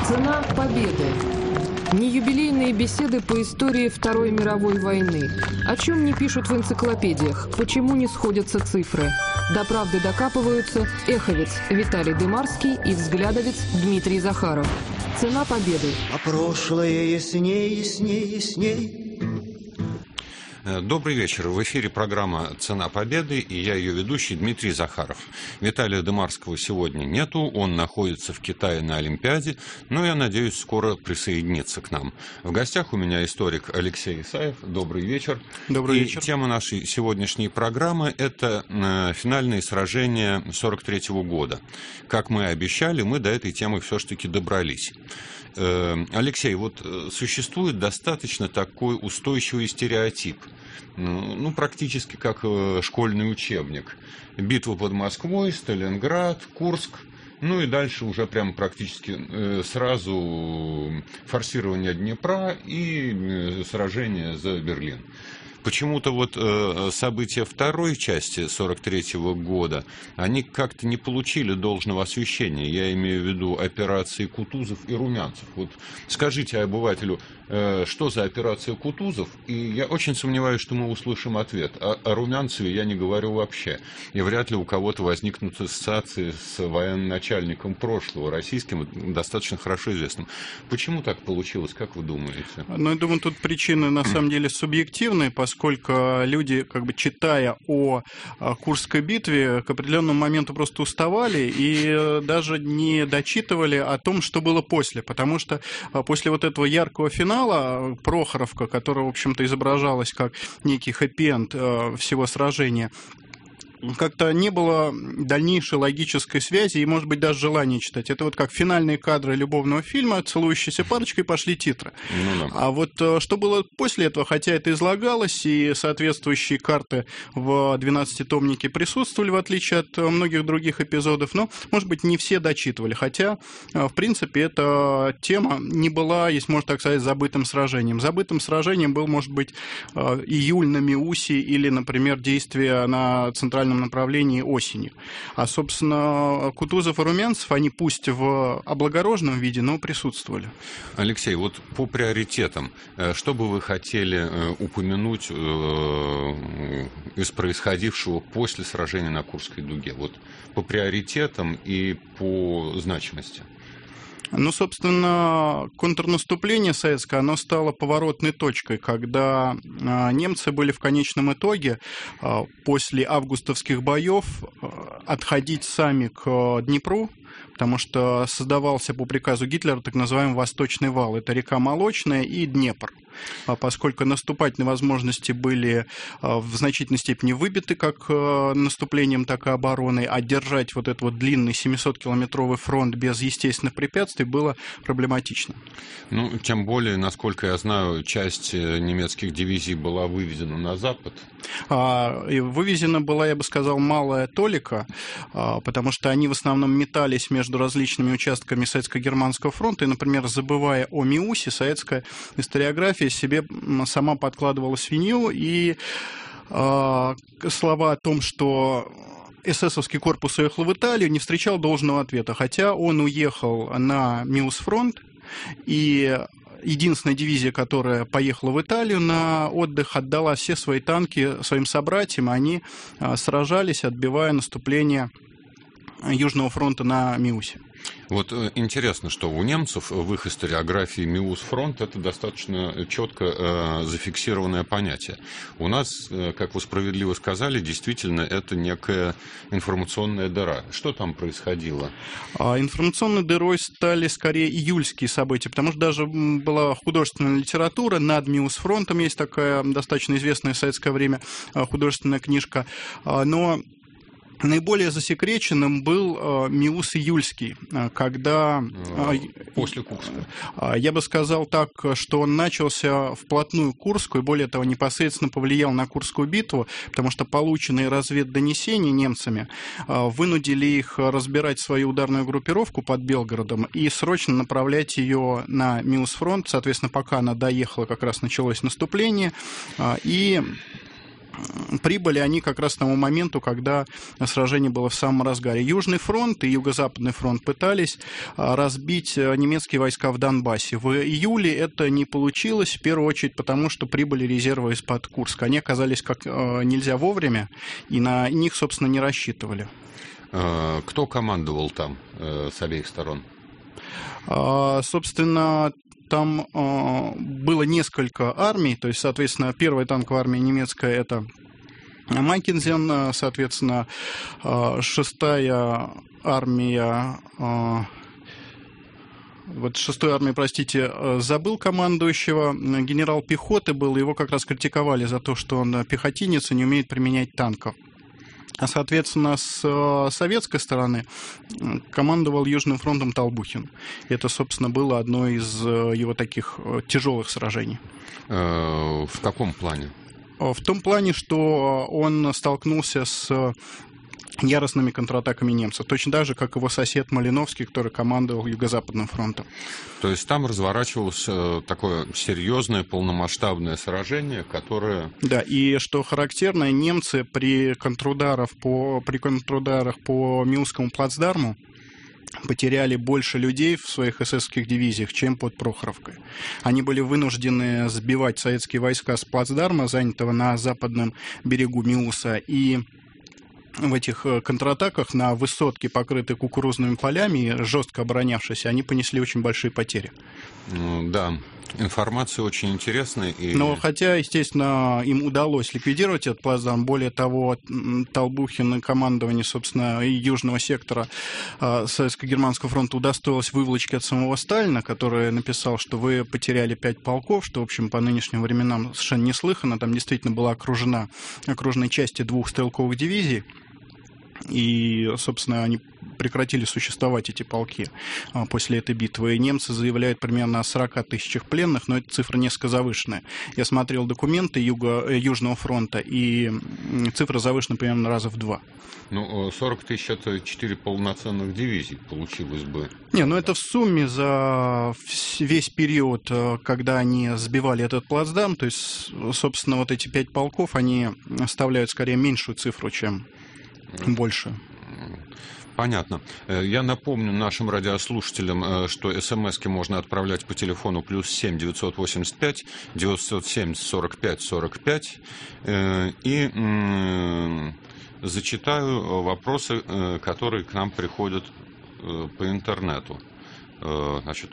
Цена победы. Неюбилейные беседы по истории Второй мировой войны. О чем не пишут в энциклопедиях, почему не сходятся цифры. До правды докапываются эховец Виталий Дымарский и взглядовец Дмитрий Захаров. Цена победы. А прошлое ясней, ясней, ясней. Добрый вечер. В эфире программа «Цена победы» и я ее ведущий Дмитрий Захаров. Виталия Дымарского сегодня нету, он находится в Китае на Олимпиаде, но я надеюсь скоро присоединиться к нам. В гостях у меня историк Алексей Исаев. Добрый вечер. Добрый вечер. Тема нашей сегодняшней программы – это финальные сражения 1943 года. Как мы и обещали, мы до этой темы все-таки добрались. Алексей, вот существует достаточно такой устойчивый стереотип, практически как школьный учебник. Битва под Москвой, Сталинград, Курск, и дальше уже прям практически сразу форсирование Днепра и сражение за Берлин. Почему-то вот события второй части 1943 года, они как-то не получили должного освещения. Я имею в виду операции Кутузов и Румянцев. Вот скажите обывателю, что за операция Кутузов? И я очень сомневаюсь, что мы услышим ответ. О Румянцеве я не говорю вообще. И вряд ли у кого-то возникнут ассоциации с военачальником прошлого, российским, достаточно хорошо известным. Почему так получилось, как вы думаете? Я думаю, тут причины на самом деле субъективные, поскольку люди, читая о Курской битве, к определенному моменту просто уставали и даже не дочитывали о том, что было после. Потому что после вот этого яркого финала Прохоровка, которая, в общем-то, изображалась как некий хэппи-энд всего сражения, как-то не было дальнейшей логической связи и, может быть, даже желания читать. Это вот как финальные кадры любовного фильма, целующейся парочкой, пошли титры. А вот что было после этого, хотя это излагалось, и соответствующие карты в 12-томнике присутствовали, в отличие от многих других эпизодов, но, может быть, не все дочитывали. Хотя, в принципе, эта тема не была, если можно так сказать, забытым сражением. Забытым сражением был, может быть, июль на Миусе или, например, действия на центральном направлении осенью. А, собственно, Кутузов и Румянцев, они пусть в облагороженном виде, но присутствовали. Алексей, вот по приоритетам, что бы вы хотели упомянуть из происходившего после сражения на Курской дуге? Вот по приоритетам и по значимости. Собственно, контрнаступление советское, оно стало поворотной точкой, когда немцы были в конечном итоге после августовских боев отходить сами к Днепру, потому что создавался по приказу Гитлера так называемый Восточный вал. Это река Молочная и Днепр. Поскольку наступательные возможности были в значительной степени выбиты как наступлением, так и обороной, а держать вот этот вот длинный 700-километровый фронт без естественных препятствий было проблематично. Тем более, насколько я знаю, часть немецких дивизий была выведена на запад. Вывезена была, я бы сказал, малая толика, потому что они в основном метались между различными участками Советско-Германского фронта, и, например, забывая о Миусе, советская историография себе сама подкладывала свинью, и слова о том, что эсэсовский корпус уехал в Италию, не встречал должного ответа, хотя он уехал на Миус-фронт, и единственная дивизия, которая поехала в Италию на отдых, отдала все свои танки своим собратьям, они сражались, отбивая наступление Южного фронта на Миусе. Вот интересно, что у немцев в их историографии Миус-фронт – это достаточно четко зафиксированное понятие. У нас, как вы справедливо сказали, действительно это некая информационная дыра. Что там происходило? Информационной дырой стали скорее июльские события, потому что даже была художественная литература, над Миус-фронтом есть такая достаточно известная в советское время художественная книжка, но наиболее засекреченным был Миус июльский, когда... После Курска. Я бы сказал так, что он начался вплотную к Курску, и более того, непосредственно повлиял на Курскую битву, потому что полученные разведдонесения немцами вынудили их разбирать свою ударную группировку под Белгородом и срочно направлять ее на Миус-фронт. Соответственно, пока она доехала, как раз началось наступление, и прибыли они как раз к тому моменту, когда сражение было в самом разгаре. Южный фронт и Юго-Западный фронт пытались разбить немецкие войска в Донбассе. В июле это не получилось, в первую очередь потому, что прибыли резервы из-под Курска. Они оказались как нельзя вовремя, и на них, собственно, не рассчитывали. Кто командовал там с обеих сторон? Собственно, там было несколько армий, то есть, соответственно, первая танковая армия немецкая – это Маккензен, соответственно, 6-я армия, вот 6-й армии, простите, забыл командующего, генерал пехоты был, его как раз критиковали за то, что он пехотинец и не умеет применять танков. А, соответственно, с советской стороны командовал Южным фронтом Толбухин. Это, собственно, было одно из его таких тяжелых сражений. В каком плане? В том плане, что он столкнулся с яростными контратаками немцев, точно так же, как его сосед Малиновский, который командовал Юго-Западным фронтом. То есть там разворачивалось такое серьезное полномасштабное сражение, которое... Да, и что характерно, немцы при контрударах по Милскому плацдарму потеряли больше людей в своих эсэсовских дивизиях, чем под Прохоровкой. Они были вынуждены сбивать советские войска с плацдарма, занятого на западном берегу Миуса, и в этих контратаках на высотке, покрытой кукурузными полями, жестко оборонявшись, они понесли очень большие потери. Да, информация очень интересная. Но хотя, естественно, им удалось ликвидировать этот плацдарм, более того, Толбухин и командование, собственно, и Южного сектора Советско-Германского фронта удостоилось выволочки от самого Сталина, который написал, что вы потеряли 5 полков, что, в общем, по нынешним временам совершенно неслыханно. Там действительно была окружены части 2 стрелковых дивизий. И, собственно, они прекратили существовать, эти полки, после этой битвы. И немцы заявляют примерно о 40 тысячах пленных, но эта цифра несколько завышенная. Я смотрел документы Южного фронта, и цифра завышена примерно раза в 2. Ну, 40 тысяч – это 4 полноценных дивизий получилось бы. Не, ну это в сумме за весь период, когда они сбивали этот плацдарм, то есть, собственно, вот эти 5 полков, они оставляют скорее меньшую цифру, чем больше. Понятно. Я напомню нашим радиослушателям, что смс-ки можно отправлять по телефону +7 985 907 45 45. И зачитаю вопросы, которые к нам приходят по интернету. Значит,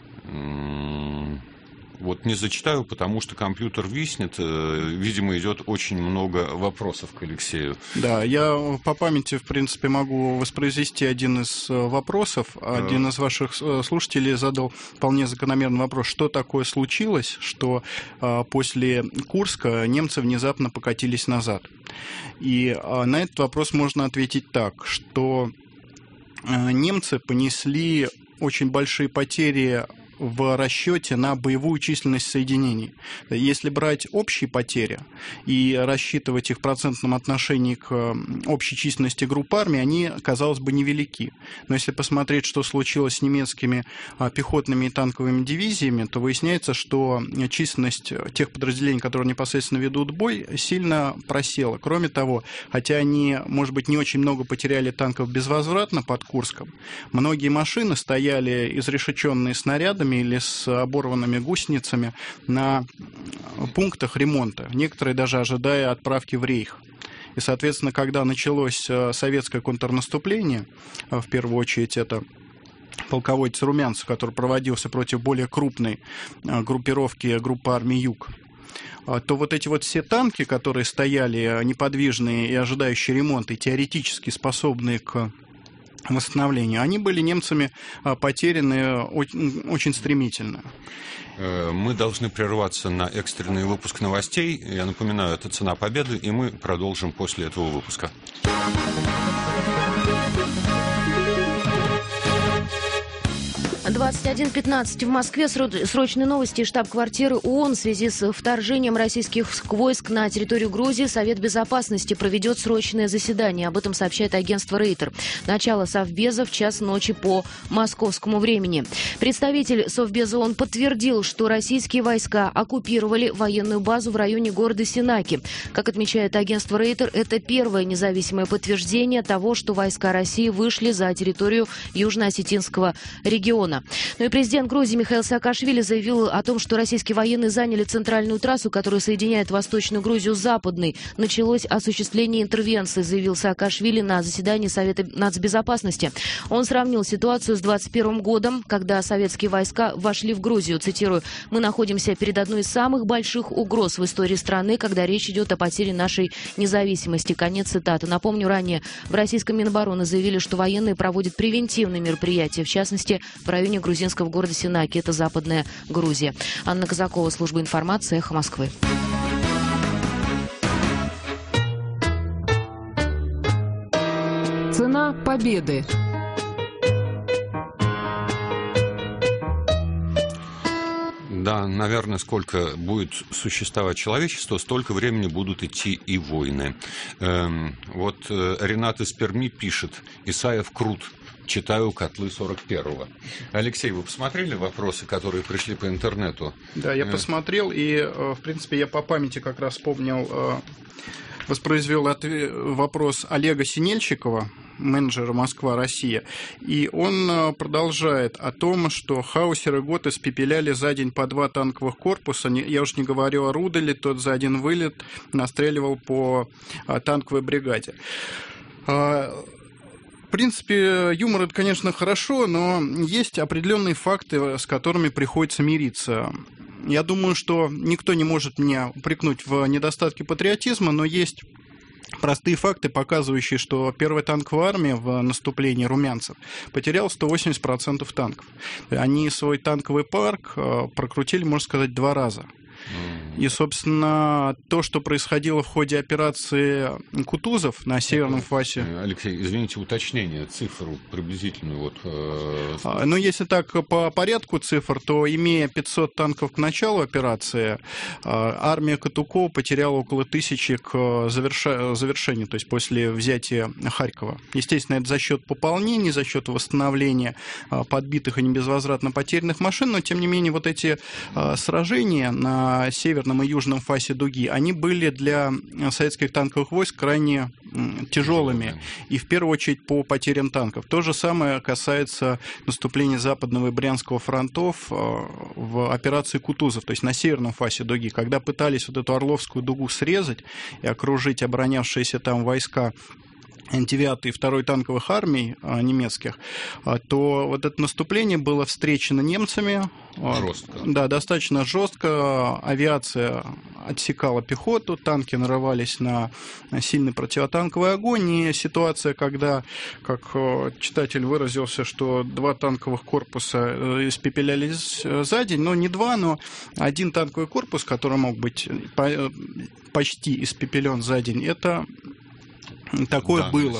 вот не зачитаю, потому что компьютер виснет. Видимо, идет очень много вопросов к Алексею. Да, я по памяти, в принципе, могу воспроизвести один из вопросов. Один из ваших слушателей задал вполне закономерный вопрос. Что такое случилось, что после Курска немцы внезапно покатились назад? И на этот вопрос можно ответить так, что немцы понесли очень большие потери в расчете на боевую численность соединений. Если брать общие потери и рассчитывать их в процентном отношении к общей численности групп армий, они, казалось бы, невелики. Но если посмотреть, что случилось с немецкими пехотными и танковыми дивизиями, то выясняется, что численность тех подразделений, которые непосредственно ведут бой, сильно просела. Кроме того, хотя они, может быть, не очень много потеряли танков безвозвратно под Курском, многие машины стояли изрешеченные снарядами или с оборванными гусеницами на пунктах ремонта, некоторые даже ожидая отправки в Рейх. И, соответственно, когда началось советское контрнаступление, в первую очередь это полководец Румянцев, который проводился против более крупной группировки группы армий Юг, то вот эти вот все танки, которые стояли неподвижные и ожидающие ремонта, и теоретически способные к восстановлению, они были немцами потеряны очень стремительно. Мы должны прерваться на экстренный выпуск новостей. Я напоминаю, это «Цена победы», и мы продолжим после этого выпуска. 21:15 в Москве. Срочные новости из штаб-квартиры ООН. В связи с вторжением российских войск на территорию Грузии Совет Безопасности проведет срочное заседание. Об этом сообщает агентство Рейтер. Начало Совбеза в час ночи по московскому времени. Представитель Совбеза ООН подтвердил, что российские войска оккупировали военную базу в районе города Синаки. Как отмечает агентство Рейтер, это первое независимое подтверждение того, что войска России вышли за территорию Южно-Осетинского региона. Ну и президент Грузии Михаил Саакашвили заявил о том, что российские военные заняли центральную трассу, которая соединяет Восточную Грузию с Западной. Началось осуществление интервенции, заявил Саакашвили на заседании Совета нацбезопасности. Он сравнил ситуацию с 2021 годом, когда советские войска вошли в Грузию. Цитирую: «Мы находимся перед одной из самых больших угроз в истории страны, когда речь идет о потере нашей независимости». Конец цитаты. Напомню, ранее в российском Минобороны заявили, что военные проводят превентивные мероприятия, в частности, в районе грузинского города Синаки. Это Западная Грузия. Анна Казакова, служба информации, «Эхо Москвы». Цена победы. Да, наверное, сколько будет существовать человечество, столько времени будут идти и войны. Вот Ренат из Перми пишет: «Исаев крут. Читаю котлы 41-го». Алексей, вы посмотрели вопросы, которые пришли по интернету? Да, я посмотрел, и, в принципе, я по памяти как раз вспомнил, воспроизвел вопрос Олега Синельщикова, менеджера «Москва-Россия». И он продолжает о том, что хаусеры ГОТ испепеляли за день по 2 танковых корпуса. Я уж не говорю о Руделе, тот за один вылет настреливал по танковой бригаде. В принципе, юмор – это, конечно, хорошо, но есть определенные факты, с которыми приходится мириться. Я думаю, что никто не может меня упрекнуть в недостатке патриотизма, но есть простые факты, показывающие, что первая танковая армия в наступлении румянцев потеряла 180% танков. Они свой танковый парк прокрутили, можно сказать, 2 раза. И, собственно, то, что происходило в ходе операции Кутузов на северном фасе... Алексей, извините, уточнение, цифру приблизительную. Ну, если так по порядку цифр, то, имея 500 танков к началу операции, армия Катукова потеряла около 1000 к завершению, то есть после взятия Харькова. Естественно, это за счет пополнений, за счет восстановления подбитых и небезвозвратно потерянных машин, но, тем не менее, вот эти сражения на северном и южном фасе дуги, они были для советских танковых войск крайне тяжелыми, и в первую очередь по потерям танков. То же самое касается наступления Западного и Брянского фронтов в операции Кутузов, то есть на северном фасе дуги, когда пытались вот эту Орловскую дугу срезать и окружить оборонявшиеся там войска 9-й и 2-й танковых армий немецких, то вот это наступление было встречено немцами. Жестко. Да, достаточно жестко. Авиация отсекала пехоту, танки нарывались на сильный противотанковый огонь. И ситуация, когда, как читатель выразился, что 2 танковых корпуса испепелялись за день, но не 2, но 1 танковый корпус, который мог быть почти испепелен за день, это... Такое было.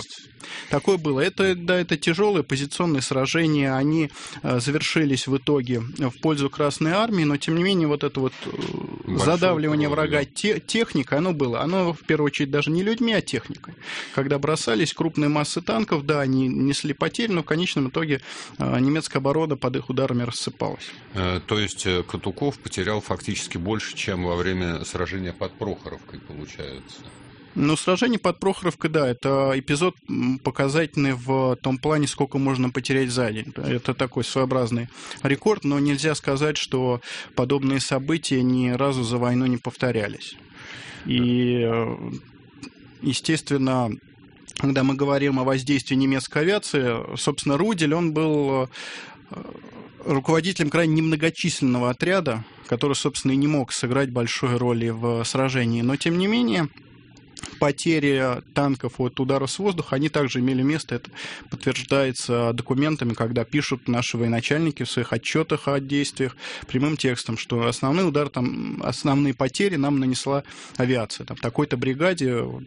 Это тяжелые позиционные сражения, они завершились в итоге в пользу Красной Армии, но тем не менее вот это вот задавливание врага техникой, оно было. Оно в первую очередь даже не людьми, а техникой. Когда бросались крупные массы танков, да, они несли потери, но в конечном итоге немецкая оборона под их ударами рассыпалась. То есть Катуков потерял фактически больше, чем во время сражения под Прохоровкой, получается? Ну, сражение под Прохоровкой, да, это эпизод показательный в том плане, сколько можно потерять за день. Это такой своеобразный рекорд, но нельзя сказать, что подобные события ни разу за войну не повторялись. И, естественно, когда мы говорим о воздействии немецкой авиации, собственно, Рудель, он был руководителем крайне немногочисленного отряда, который, собственно, и не мог сыграть большой роли в сражении. Но, тем не менее, потери танков от ударов с воздуха, они также имели место. Это подтверждается документами, когда пишут наши военачальники в своих отчетах о действиях прямым текстом, что основные потери нам нанесла авиация. Там, в такой-то бригаде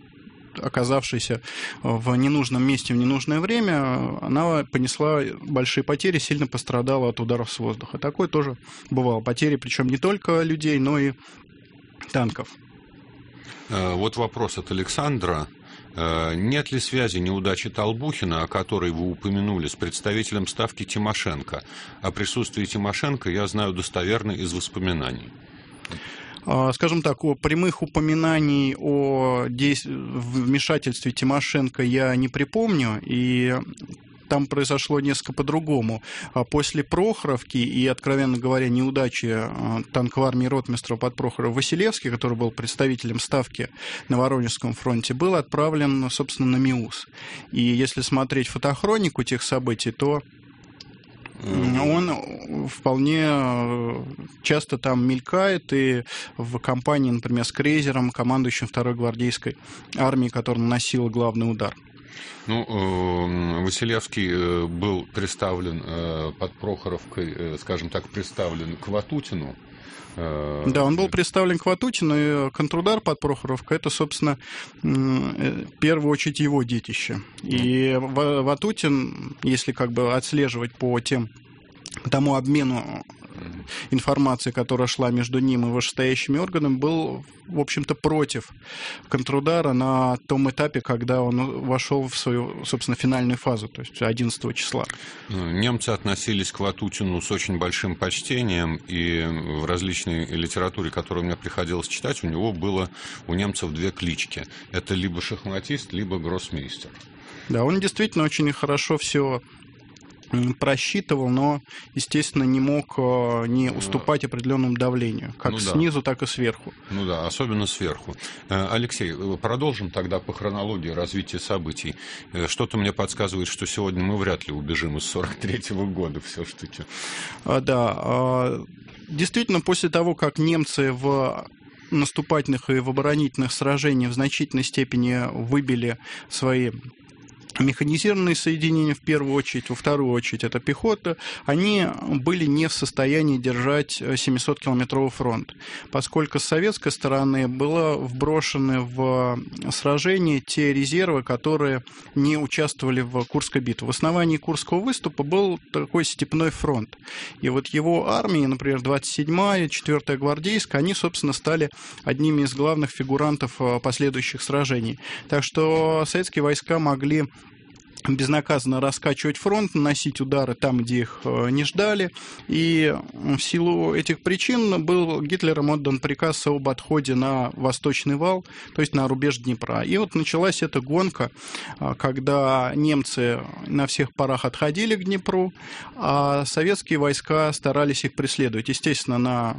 оказавшаяся в ненужном месте в ненужное время, она понесла большие потери, сильно пострадала от ударов с воздуха. Такое тоже бывало. Потери, причем не только людей, но и танков. Вот вопрос от Александра. Нет ли связи неудачи Толбухина, о которой вы упомянули, с представителем Ставки Тимошенко? О присутствии Тимошенко я знаю достоверно из воспоминаний. Скажем так, о прямых упоминаний о вмешательстве Тимошенко я не припомню, и там произошло несколько по-другому. После Прохоровки и, откровенно говоря, неудачи танковой армии ротмистра под Прохоров Василевский, который был представителем Ставки на Воронежском фронте, был отправлен, собственно, на МИУС. И если смотреть фотохронику тех событий, то он вполне часто там мелькает, и в компании, например, с Крейзером, командующим 2-й гвардейской армией, которая наносила главный удар. Василевский был представлен под Прохоровкой, скажем так, представлен к Ватутину. Да, он был представлен к Ватутину, и контрудар под Прохоровкой — это, собственно, в первую очередь его детище. И Ватутин, если как бы отслеживать по тому обмену информации, которая шла между ним и вышестоящими органами, был, в общем-то, против контрудара на том этапе, когда он вошел в свою, собственно, финальную фазу, то есть 11 числа. Немцы относились к Ватутину с очень большим почтением, и в различной литературе, которую мне приходилось читать, у немцев 2 клички. Это либо шахматист, либо гроссмейстер. Да, он действительно очень хорошо все просчитывал, но, естественно, не мог не уступать определенному давлению, как снизу, так и сверху. Ну да, особенно сверху. Алексей, продолжим тогда по хронологии развития событий. Что-то мне подсказывает, что сегодня мы вряд ли убежим из 43-го года все-таки. Да, действительно, после того, как немцы в наступательных и в оборонительных сражениях в значительной степени выбили свои механизированные соединения в первую очередь, во вторую очередь это пехота, они были не в состоянии держать 700-километровый фронт, поскольку с советской стороны было вброшены в сражение те резервы, которые не участвовали в Курской битве. В основании Курского выступа был такой степной фронт. И вот его армии, например, 27-я, 4-я гвардейская, они, собственно, стали одними из главных фигурантов последующих сражений. Так что советские войска могли безнаказанно раскачивать фронт, наносить удары там, где их не ждали. И в силу этих причин был Гитлером отдан приказ об отходе на Восточный вал, то есть на рубеж Днепра. И вот началась эта гонка, когда немцы на всех парах отходили к Днепру, а советские войска старались их преследовать. Естественно, на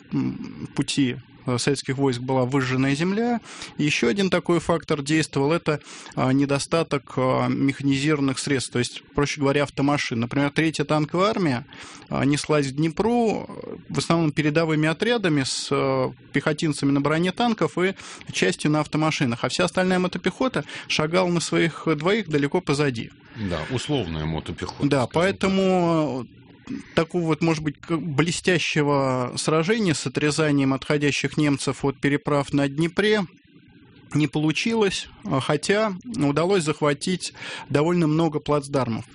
пути советских войск была выжженная земля. И еще один такой фактор действовал — это недостаток механизированных средств, то есть, проще говоря, автомашин. Например, 3-я танковая армия неслась к Днепру в основном передовыми отрядами с пехотинцами на броне танков и частью на автомашинах, а вся остальная мотопехота шагала на своих двоих далеко позади. Да, условная мотопехота. Да, поэтому такого вот, может быть, блестящего сражения с отрезанием отходящих немцев от переправ на Днепре не получилось, хотя удалось захватить довольно много плацдармов.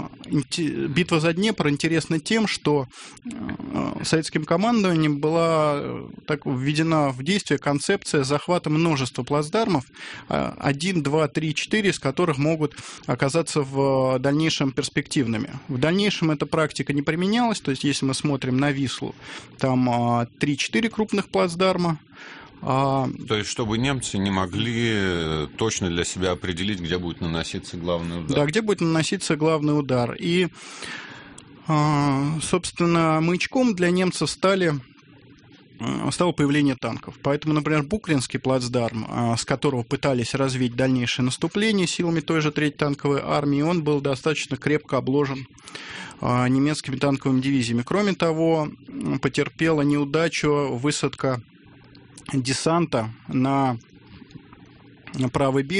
Битва за Днепр интересна тем, что советским командованием была так введена в действие концепция захвата множества плацдармов, 1, 2, 3, 4 из которых могут оказаться в дальнейшем перспективными. В дальнейшем эта практика не применялась, то есть если мы смотрим на Вислу, там 3-4 крупных плацдарма. То есть, чтобы немцы не могли точно для себя определить, где будет наноситься главный удар. Да, где будет наноситься главный удар. И, собственно, маячком для немцев стало появление танков. Поэтому, например, Букринский плацдарм, с которого пытались развить дальнейшее наступление силами той же 3-й танковой армии, он был достаточно крепко обложен немецкими танковыми дивизиями. Кроме того, потерпела неудачу высадка десанта на правый берег,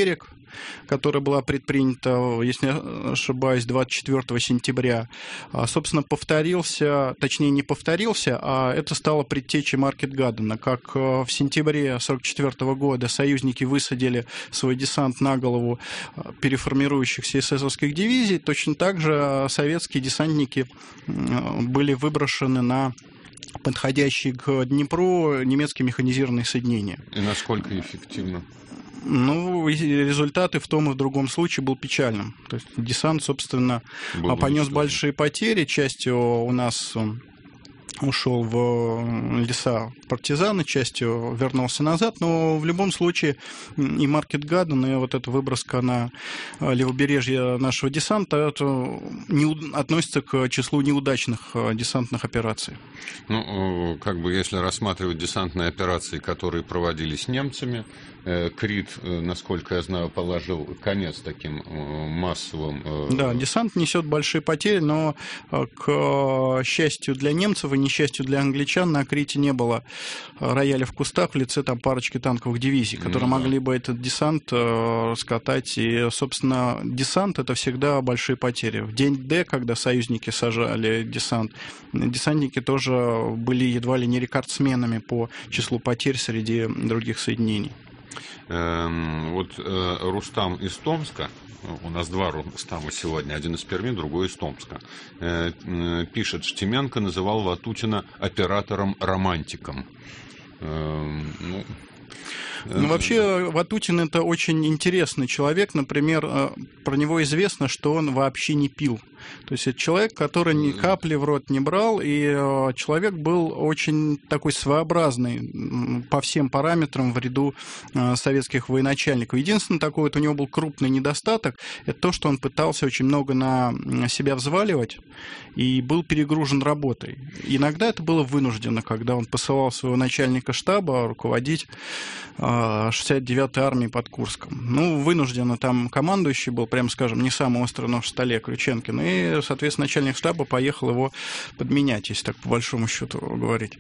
которая была предпринята, если не ошибаюсь, 24 сентября, собственно, повторился, точнее, не повторился, а это стало предтечей Маркетгадена. Как в сентябре 1944 года союзники высадили свой десант на голову переформирующихся эсэсовских дивизий, точно так же советские десантники были выброшены на подходящие к Днепру немецкие механизированные соединения. И насколько эффективно? Ну, результаты в том и в другом случае был печальным. То есть десант, собственно, понес большие потери. Частью у нас ушел в леса партизаны, частью вернулся назад, но в любом случае и Маркетгаден, и вот эта выброска на левобережье нашего десанта, это относится к числу неудачных десантных операций. Ну, как бы если рассматривать десантные операции, которые проводились немцами, Крит, насколько я знаю, положил конец таким массовым... Да, десант несет большие потери, но, к счастью для немцев и несчастью для англичан, на Крите не было рояля в кустах в лице там парочки танковых дивизий, которые могли бы этот десант раскатать. И, собственно, десант — это всегда большие потери. В день Д, когда союзники сажали десант, десантники тоже были едва ли не рекордсменами по числу потерь среди других соединений. Вот Рустам из Томска, у нас два Рустама сегодня, один из Перми, другой из Томска, пишет: Штеменко называл Ватутина оператором-романтиком. Ну, вообще, Ватутин — это очень интересный человек. Например, про него известно, что он вообще не пил. То есть это человек, который ни капли в рот не брал, и человек был очень такой своеобразный по всем параметрам в ряду советских военачальников. Единственный такой вот у него был крупный недостаток — это то, что он пытался очень много на себя взваливать и был перегружен работой. Иногда это было вынуждено, когда он посылал своего начальника штаба руководить 69-й армией под Курском. Ну, вынужденно там командующий был, прямо скажем, не самый острый нож в столе, Крюченкин, и, соответственно, начальник штаба поехал его подменять, если так по большому счету говорить.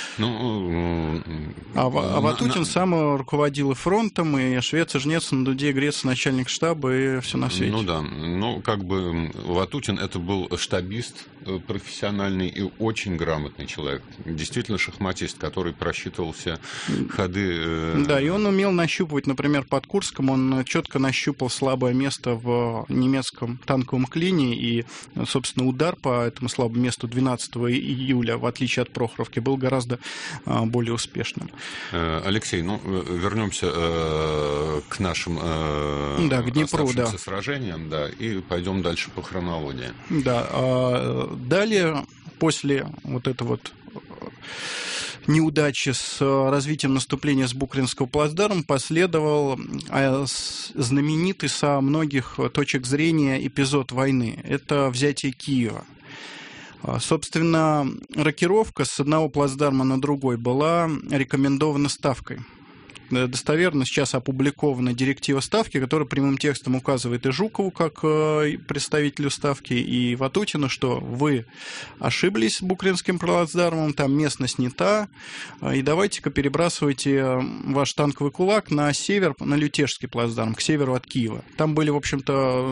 Ватутин сам руководил и фронтом, и швец, и жнец, на дуде, грец, начальник штаба, и все на свете. Ну да, ну как бы Ватутин — это был штабист профессиональный и очень грамотный человек. Действительно шахматист, который просчитывал все ходы. Да, и он умел нащупывать, например, под Курском, он четко нащупал слабое место в немецком танковом клине, и, собственно, удар по этому слабому месту 12 июля, в отличие от Прохоровки, был гораздо более успешным. Алексей, ну, вернемся к нашим к Днепру, сражениям, да, и пойдем дальше по хронологии. Да, далее, после вот этой вот неудачи с развитием наступления с Букринского плацдарма последовал знаменитый со многих точек зрения эпизод войны. Это взятие Киева. Собственно, рокировка с одного плацдарма на другой была рекомендована Ставкой. Достоверно сейчас опубликована директива Ставки, которая прямым текстом указывает и Жукову, как представителю Ставки, и Ватутину, что вы ошиблись с Букринским плацдармом, там местность не та, и давайте-ка перебрасывайте ваш танковый кулак на север, на Лютежский плацдарм, к северу от Киева. Там были, в общем-то,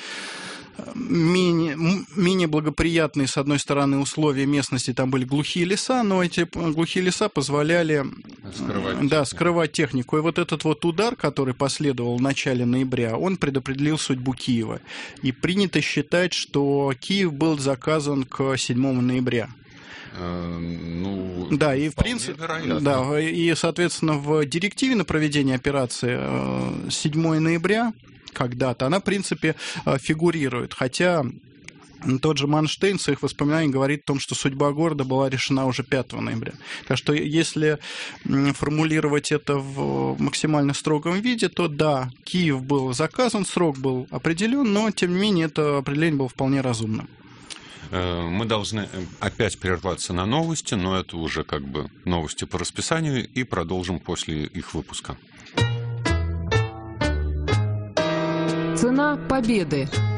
менее благоприятные, с одной стороны, условия местности, там были глухие леса, но эти глухие леса позволяли скрывать технику. И вот этот вот удар, который последовал в начале ноября, он предопределил судьбу Киева. И принято считать, что Киев был заказан к 7 ноября. Да, и в принципе, да, и, соответственно, в директиве на проведение операции 7 ноября когда-то, она, в принципе, фигурирует, хотя тот же Манштейн в своих воспоминаниях говорит о том, что судьба города была решена уже 5 ноября. Так что, если формулировать это в максимально строгом виде, то да, Киев был заказан, срок был определен, но, тем не менее, это определение было вполне разумным. Мы должны опять прерваться на новости, но это уже как бы новости по расписанию, и продолжим после их выпуска. Цена победы.